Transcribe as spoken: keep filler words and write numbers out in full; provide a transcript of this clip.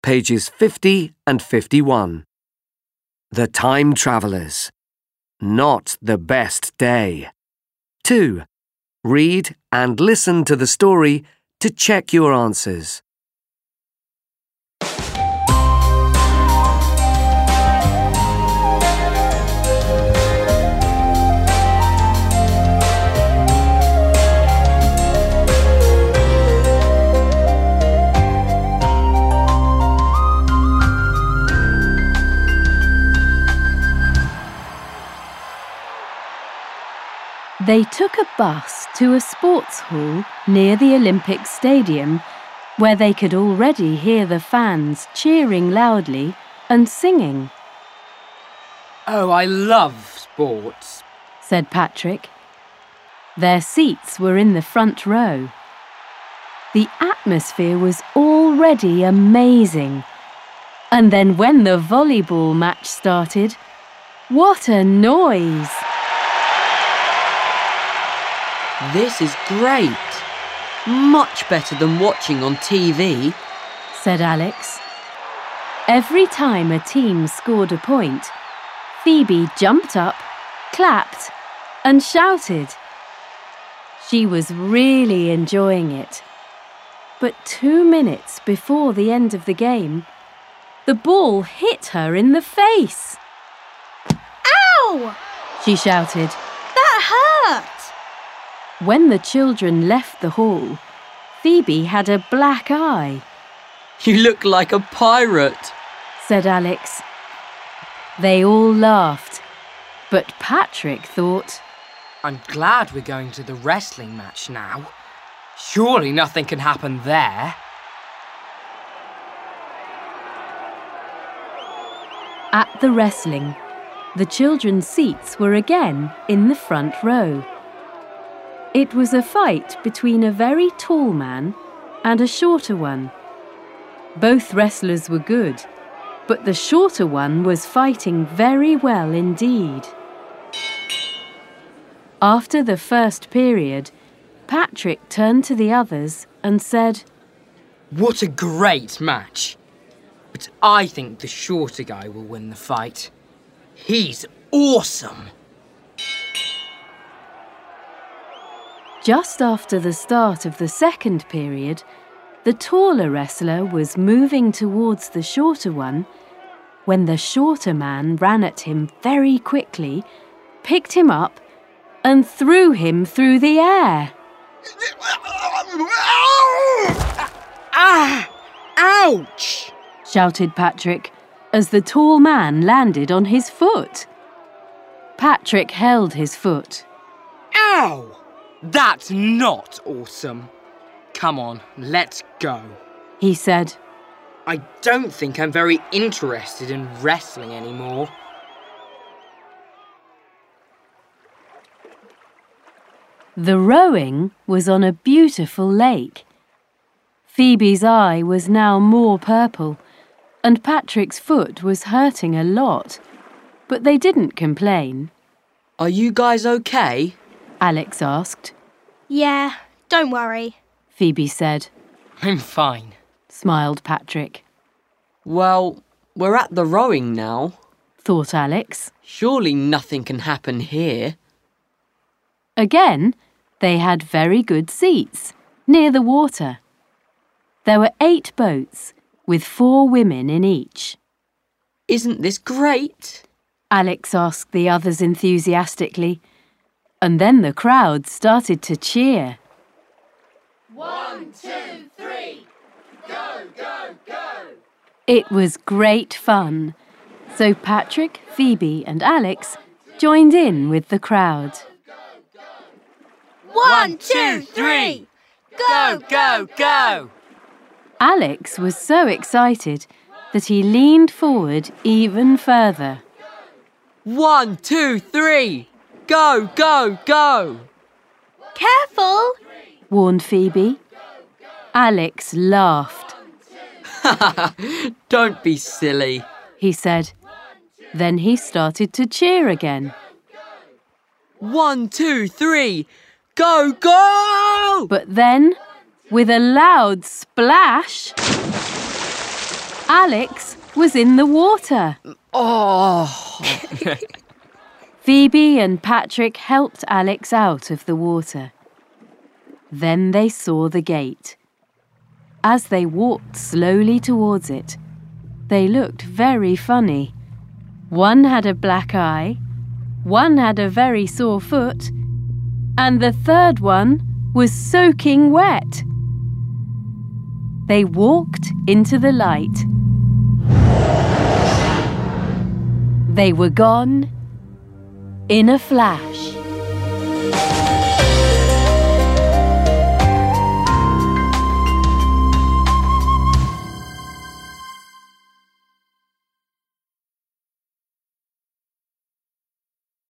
pages fifty and fifty-one. The Time Travellers. Not the best day. two. Read and listen to the story to check your answers. They took a bus to a sports hall near the Olympic Stadium where they could already hear the fans cheering loudly and singing. Oh, I love sports, said Patrick. Their seats were in the front row. The atmosphere was already amazing. And then when the volleyball match started, what a noise! This is great. Much better than watching on T V, said Alex. Every time a team scored a point, Phoebe jumped up, clapped, and shouted. She was really enjoying it. But two minutes before the end of the game, the ball hit her in the face. Ow! She shouted. That hurt! When the children left the hall, Phoebe had a black eye. You look like a pirate, said Alex. They all laughed, but Patrick thought, I'm glad we're going to the wrestling match now. Surely nothing can happen there. At the wrestling, the children's seats were again in the front row. It was a fight between a very tall man and a shorter one. Both wrestlers were good, but the shorter one was fighting very well indeed. After the first period, Patrick turned to the others and said, What a great match! But I think the shorter guy will win the fight. He's awesome! Just after the start of the second period, the taller wrestler was moving towards the shorter one when the shorter man ran at him very quickly, picked him up, and threw him through the air. Ah! Ouch! shouted Patrick as the tall man landed on his foot. Patrick held his foot. Ow! That's not awesome. Come on, let's go, he said. I don't think I'm very interested in wrestling anymore. The rowing was on a beautiful lake. Phoebe's eye was now more purple, and Patrick's foot was hurting a lot, but they didn't complain. Are you guys okay? Alex asked. Yeah, don't worry, Phoebe said. I'm fine, smiled Patrick. Well, we're at the rowing now, thought Alex. Surely nothing can happen here. Again, they had very good seats, near the water. There were eight boats, with four women in each. Isn't this great? Alex asked the others enthusiastically. And then the crowd started to cheer. One, two, three, go, go, go! It was great fun. So Patrick, Phoebe and Alex joined in with the crowd. One, two, three, go, go, go! Alex was so excited that he leaned forward even further. One, two, three! Go, go, go! Careful, warned Phoebe. Alex laughed. Don't be silly, he said. Then he started to cheer again. One, two, three, go, go! But then, with a loud splash, Alex was in the water. Oh! Phoebe and Patrick helped Alex out of the water. Then they saw the gate. As they walked slowly towards it, they looked very funny. One had a black eye, one had a very sore foot, and the third one was soaking wet. They walked into the light. They were gone in a flash.